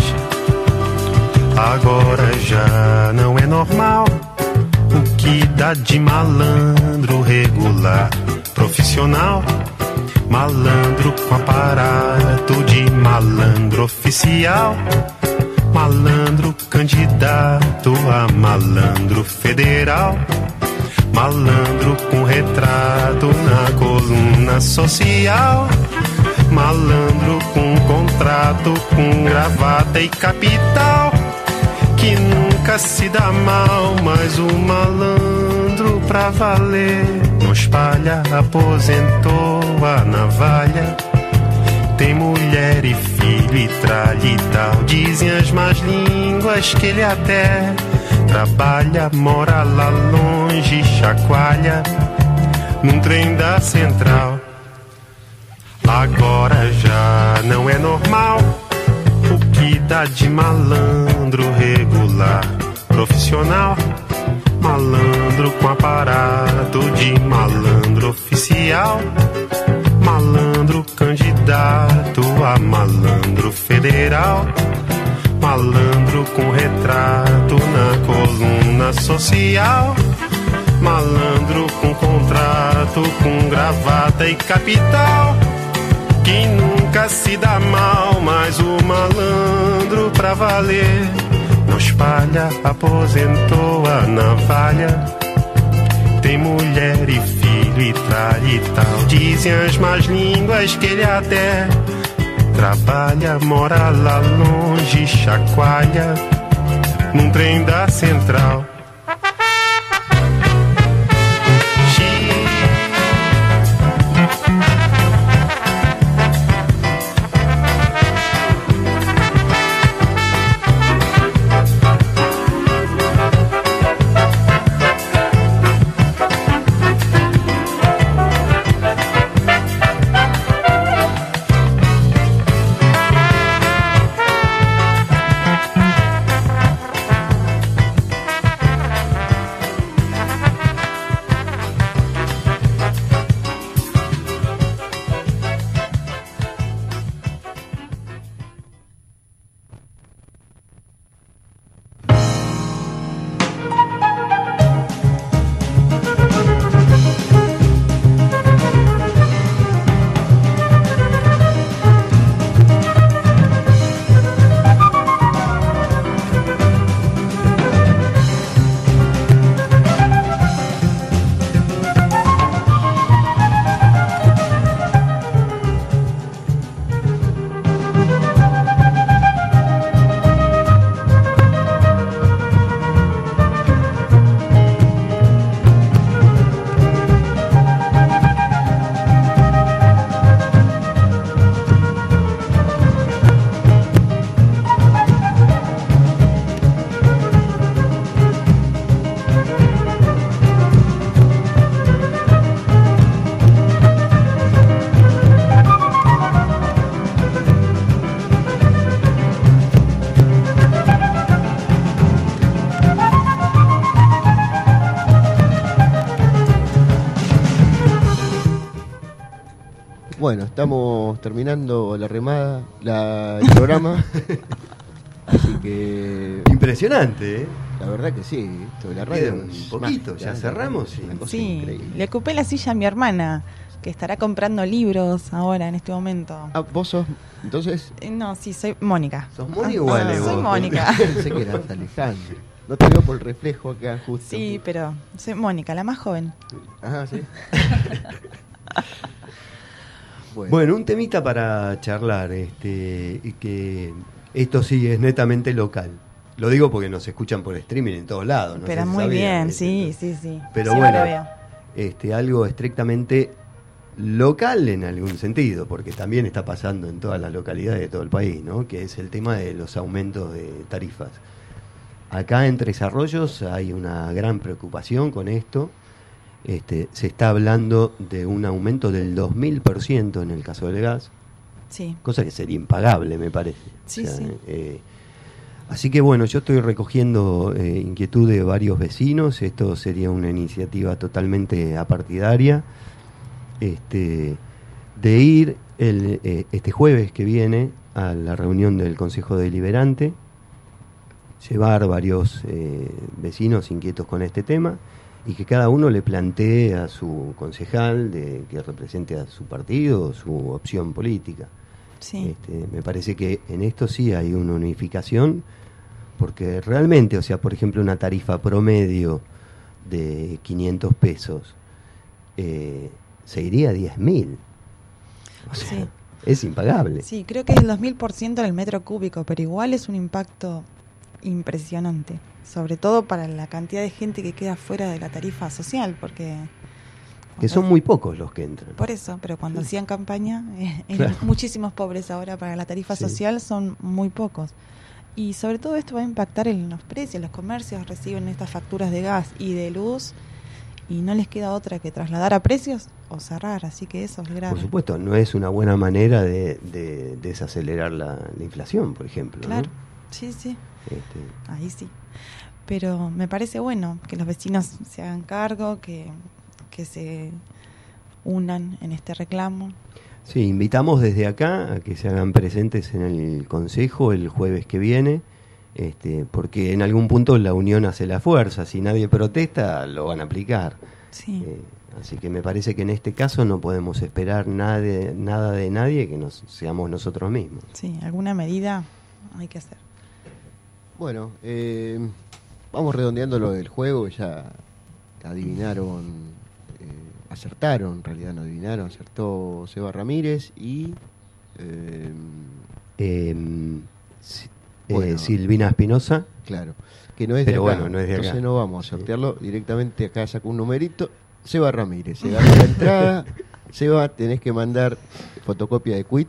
Agora já não é normal o que dá de malandro regular, profissional, malandro com aparato de malandro oficial, malandro candidato a malandro federal, malandro com retrato na coluna social, malandro com contrato, com gravata e capital, que nunca se dá mal, mas o malandro pra valer não espalha, aposentou a navalha, tem mulher e filho e tralha e tal. Dizem as más línguas que ele até trabalha, mora lá longe, chacoalha num trem da central. Agora já não é normal o que dá de malandro regular, profissional, malandro com aparato de malandro oficial, malandro candidato a malandro federal, malandro com retrato na coluna social, malandro com contrato, com gravata e capital, que nunca se dá mal, mas o malandro pra valer não espalha, aposentou a navalha, tem mulher e filho e tralha e tal. Dizem as más línguas que ele até trabalha, mora lá longe, chacoalha num trem da central. Bueno, estamos terminando la remada, la, el programa. Así que... Impresionante, ¿eh? La verdad que sí, esto de la radio... Un poquito, mágica, ya cerramos. Sí, sí le ocupé la silla a mi hermana, que estará comprando libros ahora, en este momento. Ah, ¿vos sos, entonces? Eh, no, sí, soy Mónica. ¿Sos Mónica o Ale? Ah, soy Mónica. Pensé que eras Alejandro. No te veo por el reflejo acá, justo. Sí, pero soy Mónica, la más joven. Ajá, sí. bueno. bueno, un temita para charlar, este, y que esto sí es netamente local. Lo digo porque nos escuchan por streaming en todos lados. No pero sé si muy sabían, bien, este, sí, sí, sí. Pero sí, bueno, este, algo estrictamente local en algún sentido, porque también está pasando en todas las localidades de todo el país, ¿no? Que es el tema de los aumentos de tarifas. Acá en Tres Arroyos hay una gran preocupación con esto. Este, se está hablando de un aumento del dos mil por ciento en el caso del gas, sí. Cosa que sería impagable, me parece. Sí, o sea, sí. Eh, así que bueno, yo estoy recogiendo eh, inquietud de varios vecinos. Esto sería una iniciativa totalmente apartidaria, este, de ir el, eh, este jueves que viene a la reunión del Consejo Deliberante, llevar varios eh, vecinos inquietos con este tema y que cada uno le plantee a su concejal de que represente a su partido o su opción política. Sí. Este, me parece que en esto sí hay una unificación, porque realmente, o sea, por ejemplo, una tarifa promedio de quinientos pesos eh, se iría a diez mil. O sea, sí. Es impagable. Sí, creo que es el dos mil por ciento del metro cúbico, pero igual es un impacto impresionante, sobre todo para la cantidad de gente que queda fuera de la tarifa social, porque... Que son muy pocos los que entran. Por eso, pero cuando sí. hacían campaña, eh, claro. muchísimos pobres ahora para la tarifa sí. social son muy pocos. Y sobre todo esto va a impactar en los precios. Los comercios reciben estas facturas de gas y de luz y no les queda otra que trasladar a precios o cerrar, así que eso es grave. Por supuesto, no es una buena manera de, de desacelerar la, la inflación, por ejemplo. Claro, ¿no? sí, sí. Este... Ahí sí. Pero me parece bueno que los vecinos se hagan cargo, que, que se unan en este reclamo. Sí, invitamos desde acá a que se hagan presentes en el Consejo el jueves que viene, este, porque en algún punto la unión hace la fuerza. Si nadie protesta, lo van a aplicar. Sí. Eh, así que me parece que en este caso no podemos esperar nada de, nada de nadie que nos seamos nosotros mismos. Sí, alguna medida hay que hacer. Bueno, eh, vamos redondeando lo del juego. Ya adivinaron, eh, acertaron, en realidad no adivinaron, acertó Seba Ramírez y... Eh, eh, bueno, eh, Silvina Espinosa. Claro, que no es de pero acá, bueno, no es de acá. Entonces no vamos a sortearlo, sí. Directamente acá sacó un numerito. Seba Ramírez, se ganó la entrada. Seba, tenés que mandar fotocopia de quit.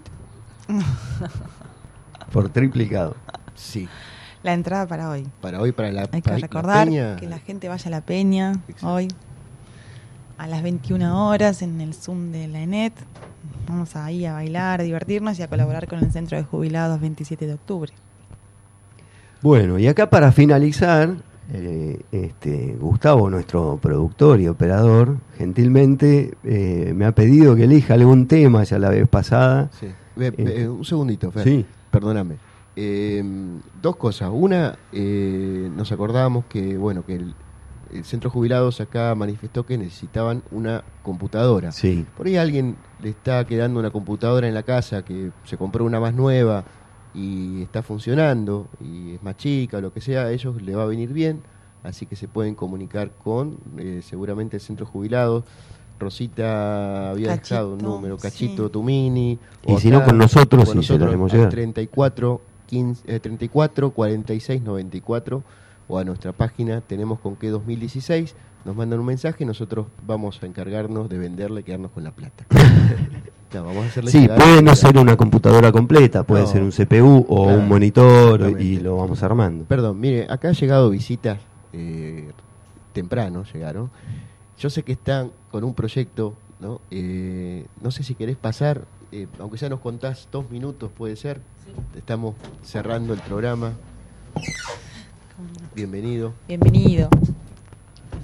Por triplicado. Sí. La entrada para hoy. Para hoy, para la Hay que para recordar la peña. Que la gente vaya a la peña. Exacto. Hoy a las veintiuna horas en el Zoom de la ENET. Vamos ahí a bailar, a divertirnos y a colaborar con el Centro de Jubilados veintisiete de octubre. Bueno, y acá para finalizar, eh, este Gustavo, nuestro productor y operador, gentilmente eh, me ha pedido que elija algún tema ya la vez pasada. Sí. Eh, eh, un segundito, Fer. Sí. Perdóname. Eh, dos cosas. Una, eh, nos acordábamos que, bueno, que el, el Centro de Jubilados acá manifestó que necesitaban una computadora. Sí. Por ahí a alguien le está quedando una computadora en la casa, que se compró una más nueva y está funcionando y es más chica o lo que sea, a ellos le va a venir bien, así que se pueden comunicar con eh, seguramente el Centro de Jubilados. Rosita había Cachito, dejado un número, Cachito sí. Tumini. Y si no, con nosotros, con sí, nosotros se lo haremos llegar. treinta y cuatro, quince, eh, treinta y cuatro, cuarenta y seis, noventa y cuatro o a nuestra página tenemos con qué dos mil dieciséis, nos mandan un mensaje y nosotros vamos a encargarnos de venderle y quedarnos con la plata. No, vamos a hacerle sí, puede no ser una computadora completa, puede no. ser un C P U o claro, un monitor y lo vamos armando. Perdón, mire, acá han llegado visitas eh, temprano, llegaron. Yo sé que están con un proyecto, ¿no? Eh, no sé si querés pasar, eh, aunque ya nos contás dos minutos, puede ser. Sí. Estamos cerrando el programa. Bienvenido. Bienvenido.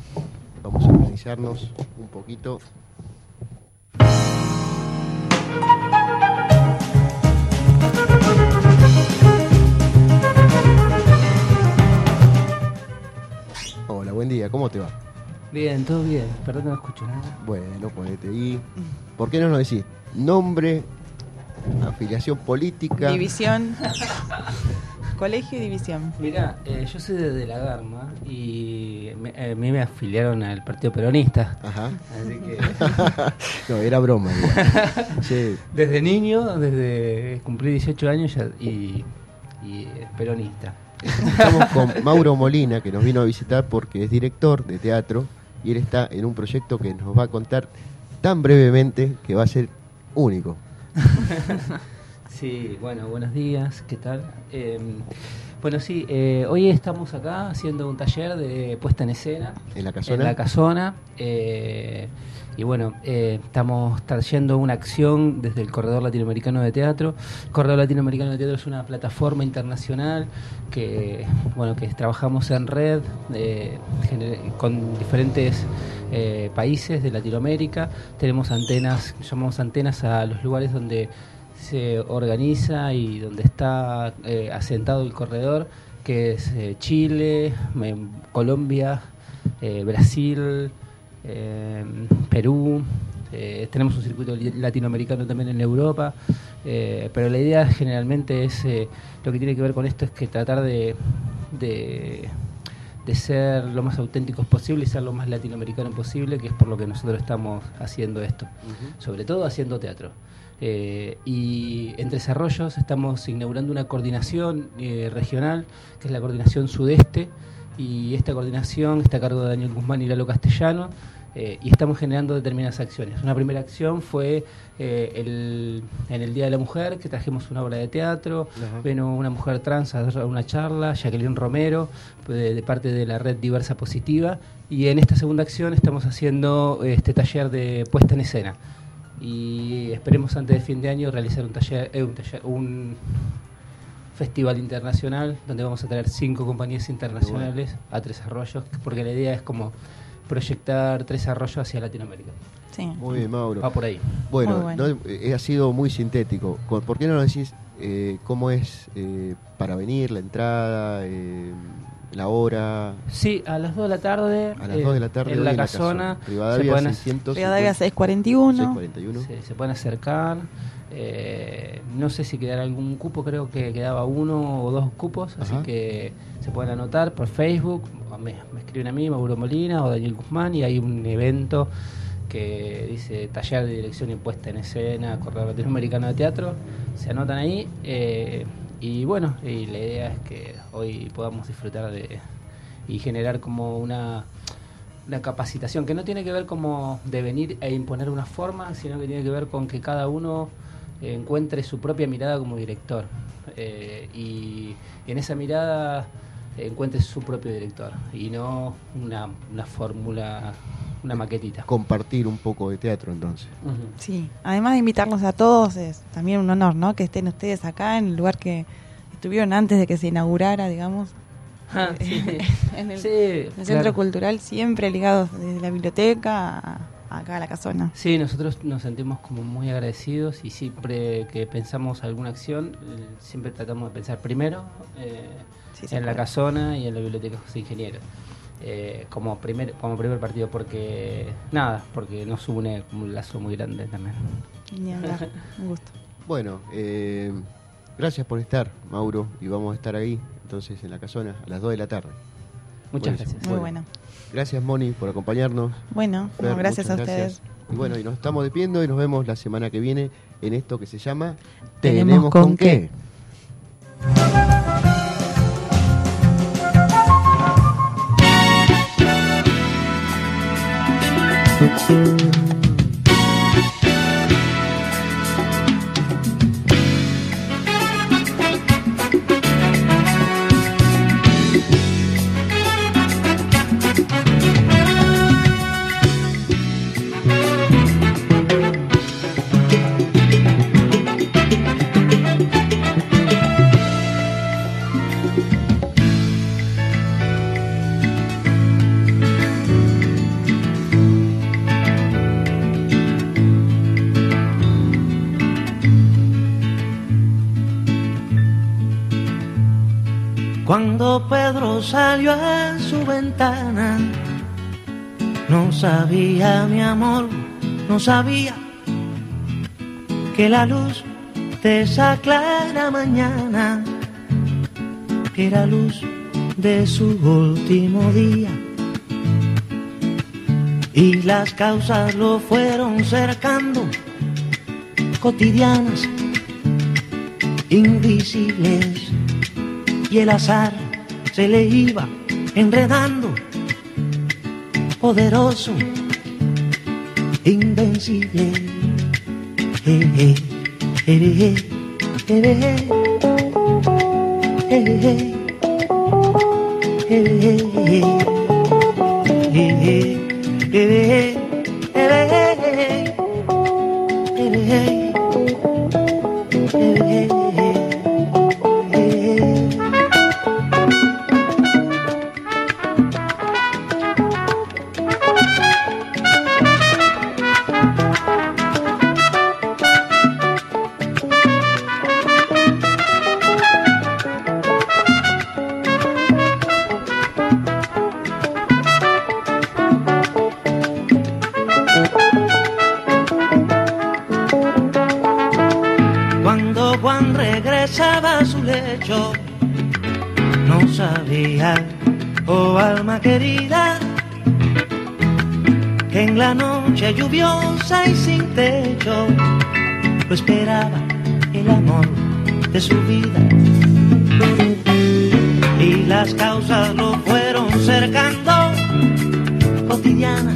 Vamos a organizarnos un poquito. ¿cómo te va? Bien, todo bien. Perdón, no escucho nada. Bueno, ponete ahí. ¿Por qué no nos decís nombre, afiliación política? División. Colegio y división. Mirá, eh, yo soy de, de La Garma y me, eh, a mí me afiliaron al Partido Peronista. Ajá. Así que... no, era broma. Sí. Desde niño, desde cumplí dieciocho años ya, y, y peronista. Estamos con Mauro Molina, que nos vino a visitar porque es director de teatro y él está en un proyecto que nos va a contar tan brevemente que va a ser único. Sí, bueno, buenos días, ¿qué tal? Eh, bueno, sí, eh, hoy estamos acá haciendo un taller de puesta en escena. ¿En la Casona? En la Casona. Eh, y bueno, eh, estamos trayendo una acción desde el Corredor Latinoamericano de Teatro. El Corredor Latinoamericano de Teatro es una plataforma internacional que, bueno, que trabajamos en red eh, con diferentes eh, países de Latinoamérica. Tenemos antenas, llamamos antenas a los lugares donde se organiza y donde está eh, asentado el corredor, que es eh, Chile, eh, Colombia, eh, Brasil, eh, Perú. Eh, tenemos un circuito latinoamericano también en Europa, eh, pero la idea generalmente es, eh, lo que tiene que ver con esto es que tratar de, de, de ser lo más auténticos posible y ser lo más latinoamericano posible, que es por lo que nosotros estamos haciendo esto, uh-huh. Sobre todo haciendo teatro. Eh, y en Tres Arroyos estamos inaugurando una coordinación eh, regional, que es la coordinación sudeste, y esta coordinación está a cargo de Daniel Guzmán y Lalo Castellano, eh, y estamos generando determinadas acciones. Una primera acción fue eh, el, en el Día de la Mujer, que trajimos una obra de teatro, uh-huh. Vino una mujer trans a dar una charla, Jacqueline Romero, de, de parte de la red Diversa Positiva, y en esta segunda acción estamos haciendo este taller de puesta en escena. Y esperemos antes de fin de año realizar un taller, eh, un, taller un festival internacional donde vamos a traer cinco compañías internacionales bueno. a Tres Arroyos, porque la idea es como proyectar Tres Arroyos hacia Latinoamérica. Sí. Muy bien, Mauro. Va por ahí. Bueno, bueno. No, eh, ha sido muy sintético. ¿Por qué no nos decís eh, cómo es eh, para venir, la entrada, eh, la hora? Sí, a las dos de la tarde. A las dos de la tarde. En la Casona. Rivadavia seiscientos Rivadavia seiscientos cuarenta y uno. Se, se pueden acercar. Eh, no sé si quedará algún cupo, creo que quedaba uno o dos cupos, así Ajá. que se pueden anotar por Facebook, me, me escriben a mí, Mauro Molina o Daniel Guzmán, y hay un evento que dice Taller de Dirección y Puesta en Escena, Corredor Latinoamericano de Teatro, se anotan ahí, eh, y bueno, y la idea es que hoy podamos disfrutar de y generar como una una capacitación que no tiene que ver como de venir e imponer una forma, sino que tiene que ver con que cada uno encuentre su propia mirada como director, eh, y en esa mirada encuentre su propio director y no una, una fórmula, una maquetita. Compartir un poco de teatro entonces. Uh-huh. Sí, además de invitarlos a todos, es también un honor, ¿no? Que estén ustedes acá en el lugar que estuvieron antes de que se inaugurara, digamos. Ah, sí. en el, sí, el claro. Centro Cultural, siempre ligados desde la biblioteca a, a acá a la Casona. Sí, nosotros nos sentimos como muy agradecidos y siempre que pensamos alguna acción, eh, siempre tratamos de pensar primero eh, sí, en la Casona y en la Biblioteca José Ingeniero. Eh, como primer como primer partido, porque nada, porque nos une como un lazo muy grande también. Ni hablar, un gusto. Bueno, eh, gracias por estar, Mauro, y vamos a estar ahí entonces en la Casona a las dos de la tarde. Muchas Buenísimo. gracias. Muy bueno. bueno. Gracias, Moni, por acompañarnos. Bueno, Fer, gracias a gracias. ustedes. Y bueno, y nos estamos despidiendo y nos vemos la semana que viene en esto que se llama ¿Tenemos, ¿Tenemos con, con qué? qué? Cuando Pedro salió a su ventana No sabía, mi amor, no sabía que la luz de esa clara mañana era luz de su último día. Y las causas lo fueron cercando, cotidianas, invisibles, y el azar se le iba enredando, poderoso, invencible. Eh, eh, eh, eh, eh, eh, eh, eh, eh, eh. Eh, eh, eh, eh, eh, eh, no sabía, oh alma querida, que en la noche lluviosa y sin techo lo esperaba el amor de su vida. Y las causas lo fueron cercando, cotidianas,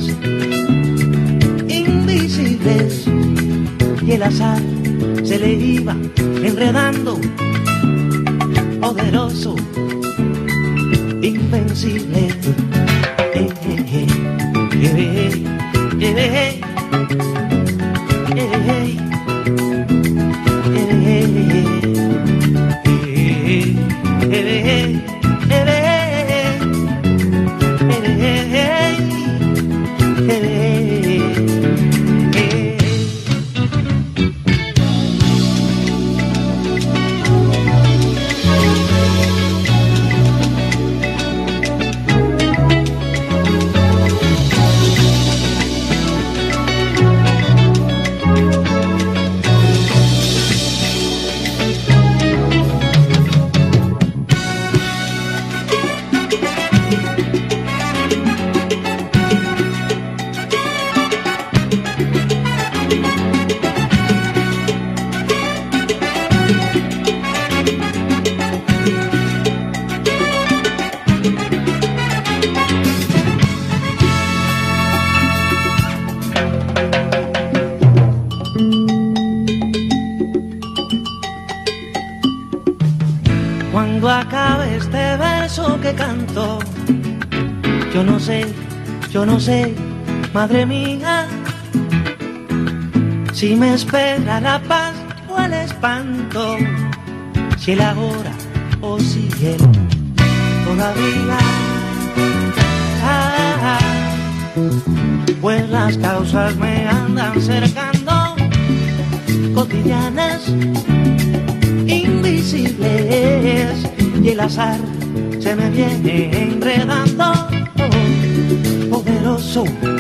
invisibles, y el azar se le iba enredando, poderoso, invencible. Eh, eh, eh, eh, eh, eh, eh, eh, Cuando acabe este verso que canto, yo no sé, yo no sé, madre mía, si me espera la paz o el espanto, si el ahora o si el todavía. Ah, ah, pues las causas me andan cercando, cotidianas, invisibles, y el azar se me viene enredando, poderoso,